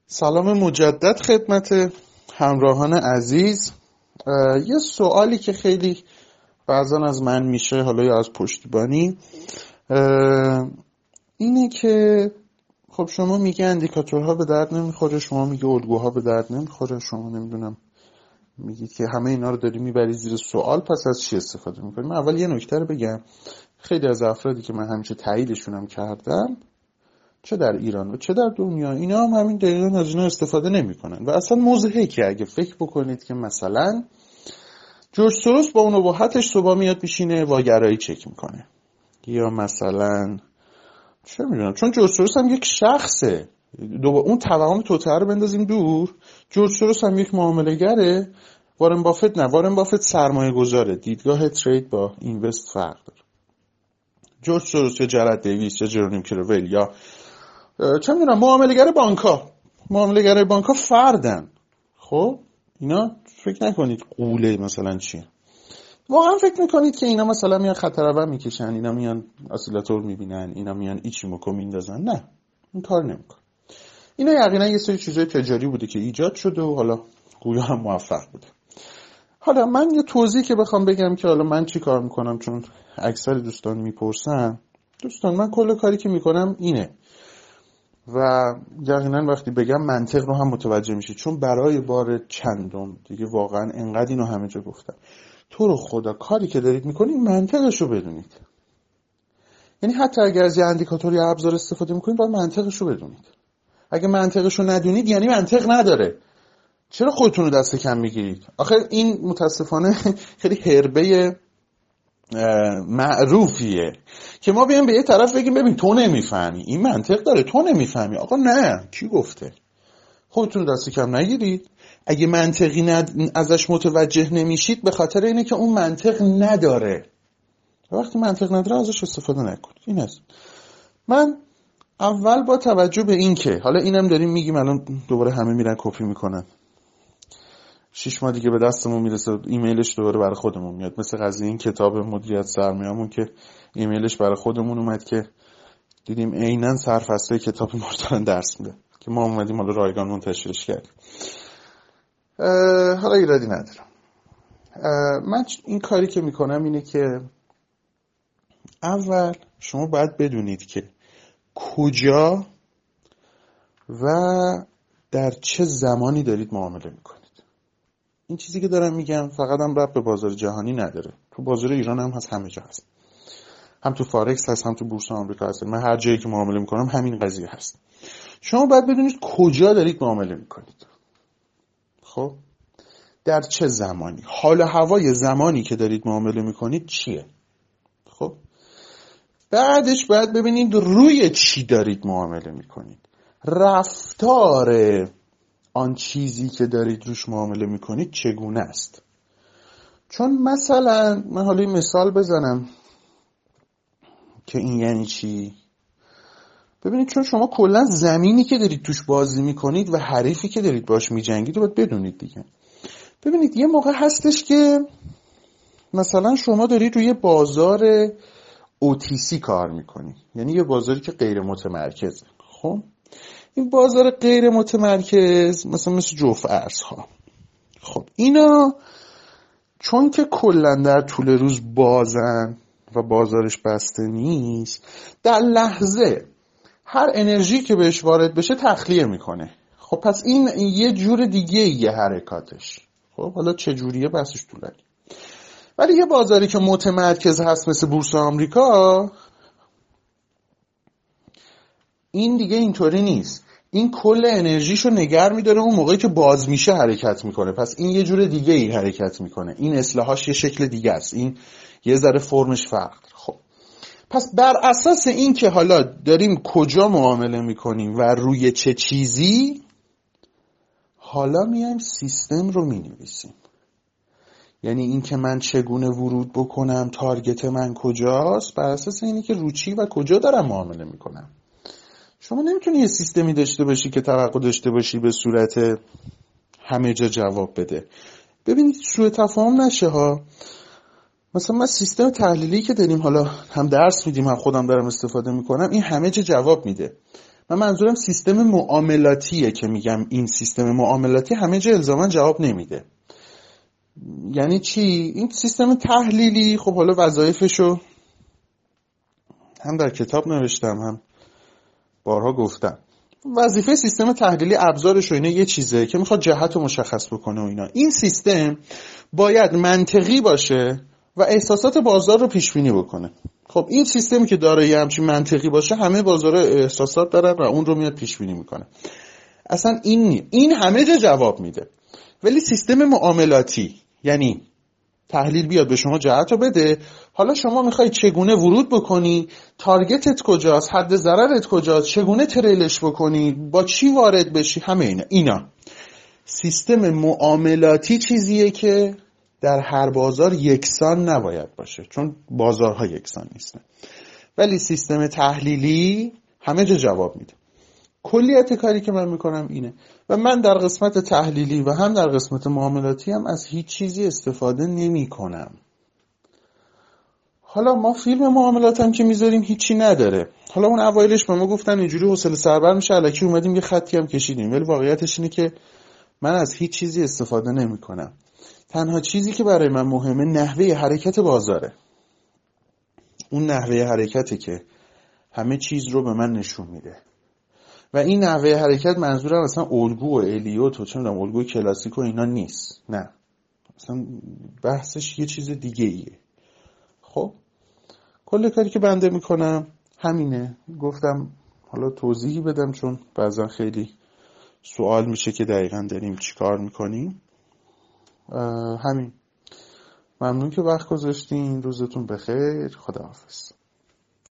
سلام مجدد خدمت همراهان عزیز. یه سوالی که خیلی بعضا از من میشه، حالا یا از پشتیبانی، اینه که خب شما میگه اندیکاتورها به درد نمیخوره، شما میگه الگوها به درد نمیخوره، شما نمیدونم میگید که همه اینا رو داری میبری زیر سوال، پس از چی استفاده میکنی؟ من اول یه نکته رو بگم. خیلی از افرادی که من همیشه تاییدشونم کردم، چه در ایران و چه در دنیا، اینا هم همین دقیقاً از اینا استفاده نمی‌کنن و اصلا مضحکه اگه فکر بکنید که مثلا جورج سوروس با اون ابهتش صبح میاد میشینه واگرایی چک میکنه، یا مثلا چه میدونم، چون جورج سوروس هم یک شخصه، اون توهم توطئه رو بندازیم دور. جورج سوروس هم یک معامله‌گره، وارن بافت نه، وارن بافت سرمایه گذاره، دیدگاه ترید با اینوست فرق داره. جورج سوروس یا جرد دیویس یا جرونیم کروول یا چه میدونم معامله‌گر بانک‌ها فردن. خب اینا فکر نکنید قوله مثلا چیه، واقعا فکر میکنید که اینا مثلا میان خطر اول میکشن، اینا میان اسیلاتور میبینن، اینا میان ایچیموکو میندازن؟ نه، این کار نمیکن. اینا یقینا یه سری چیزای تجاری بوده که ایجاد شده و حالا گویا هم موفق بوده. حالا من یه توضیح که بخوام بگم که حالا من چی کار میکنم، چون اکثر دوستان میپرسن. دوستان من کل کاری که میکنم اینه و یقینا وقتی بگم منطق رو هم متوجه میشید، چون برای بار چندم دیگه واقعا انقدر اینو همه جا گفتم، تو رو خدا کاری که دارید میکنید منطقش رو بدونید. یعنی حتی اگر از یه اندیکاتور یا ابزار استفاده میکنید باید منطقش رو بدونید. اگه منطقش رو ندونید یعنی منطق نداره. چرا خودتون رو دست کم میگیرید؟ آخه این متاسفانه خیلی حربه معروفیه که ما بیایم به یه طرف بگیم ببین تو نمیفهمی، این منطق داره، تو نمیفهمی. آقا نه، کی گفته؟ خودتون دست کم نگیرید. اگه منطقی ازش متوجه نمیشید به خاطر اینه که اون منطق نداره. وقتی منطق نداره ازش استفاده نکنید. این است. من اول با توجه به این که حالا اینم داریم میگیم، الان دوباره همه میرن کپی میکنن، 6 ماه دیگه به دستمون میرسه ایمیلش دوباره برای خودمون میاد، مثل قضیه این کتاب مدیریت سرمایه‌مون که ایمیلش برای خودمون اومد که دیدیم عیناً سرفصل کتاب ما رو دارن درس میده که ما اومدیم حالا رایگان منتشرش کردیم. حالا ایرادی ندارم. من این کاری که میکنم اینه که اول شما باید بدونید که کجا و در چه زمانی دارید معامله میکنید. این چیزی که دارم میگم فقط هم ربط به بازار جهانی نداره، تو بازار ایران هم هست، همه جا هست، هم تو فارکس هست، هم تو بورس آمریکا هست. من هر جایی که معامله میکنم همین قضیه هست. شما باید بدونید کجا دارید معامله میکنید. خب در چه زمانی، حال و هوای زمانی که دارید معامله میکنید چیه. خب بعدش باید ببینید روی چی دارید معامله میکنید، رفتار آن چیزی که دارید روش معامله میکنید چگونه است. چون مثلا من حالا این مثال بزنم که این یعنی چی. ببینید چون شما کلا زمینی که دارید توش بازی میکنید و حریفی که دارید باش میجنگید رو باید بدونید دیگه. ببینید یه موقع هستش که مثلا شما دارید روی بازار OTC کار میکنید، یعنی یه بازاری که غیر متمرکزه. خب این بازار غیر متمرکز مثل جفت ارزها، خب اینا چون که کلا در طول روز بازن و بازارش بسته نیست، در لحظه هر انرژی که بهش وارد بشه تخلیه میکنه. خب پس این یه جور دیگه یه حرکاتش. خب حالا چه جوریه بحثش طولانی. ولی یه بازاری که متمرکز هست مثل بورس آمریکا، این دیگه اینطوری نیست. این کل انرژیشو نگر میداره، اون موقعی که باز میشه حرکت میکنه. پس این یه جور دیگه ای حرکت میکنه، این اصلاحاش یه شکل دیگه است، این یه ذره فرمش فرق داره. خب پس بر اساس این که حالا داریم کجا معامله میکنیم و روی چه چیزی، حالا میایم سیستم رو مینویسیم. یعنی این که من چگونه ورود بکنم، تارگت من کجاست، بر اساس اینی که رو چی و کجا دارم معامله میکنم. شما نمیتونی یه سیستمی داشته باشی که توقع داشته باشی به صورت همه جا جواب بده. ببینید سوء تفاهم نشه ها. مثلا ما سیستم تحلیلی که داریم، حالا هم درس میدیم هم خودم دارم استفاده میکنم، این همه جا جواب میده. من منظورم سیستم معاملاتیه که میگم این سیستم معاملاتی همه جا الزاما جواب نمیده. یعنی چی؟ این سیستم تحلیلی خب حالا وظایفشو هم در کتاب نوشتم هم بارها گفتم. وظیفه سیستم تحلیلی ابزارش و اینا یه چیزه که میخواد جهت رو مشخص بکنه و اینا. این سیستم باید منطقی باشه و احساسات بازار رو پیش بینی بکنه. خب این سیستمی که داره یه همچین منطقی باشه، همه بازار احساسات دارن و اون رو میاد پیش بینی میکنه. اصلا این همه جا جواب میده. ولی سیستم معاملاتی یعنی تحلیل بیاد به شما جهت رو بده، حالا شما میخوای چگونه ورود بکنی، تارگتت کجاست، حد ضررت کجاست، چگونه تریلش بکنی، با چی وارد بشی، همه اینا. سیستم معاملاتی چیزیه که در هر بازار یکسان نباید باشه، چون بازارها یکسان نیستن. ولی سیستم تحلیلی همه جا جواب میده. کلیت کاری که من میکنم اینه و من در قسمت تحلیلی و هم در قسمت معاملاتی هم از هیچ چیزی استفاده نمی کنم. حالا ما فیلم معاملات هم که میذاریم هیچی نداره. حالا اون اوایلش به ما گفتن اینجوری حوصله سربر میشه، الکی اومدیم یه خطی هم کشیدیم، ولی واقعیتش اینه که من از هیچ چیزی استفاده نمی کنم. تنها چیزی که برای من مهمه نحوه حرکت بازاره. اون نحوه حرکته که همه چیز رو به من نشون میده. و این نحوه حرکت منظورم اصلا الگو و الیوت و چه میدونم الگوی کلاسیک و اینا نیست. نه. اصلا بحثش یه چیز دیگه ایه. خب کل کاری که بنده میکنم همینه. گفتم حالا توضیحی بدم چون بعضا خیلی سوال میشه که دقیقاً داریم چی کار میکنیم. همین. ممنون که وقت گذاشتین. روزتون بخیر. خداحافظ.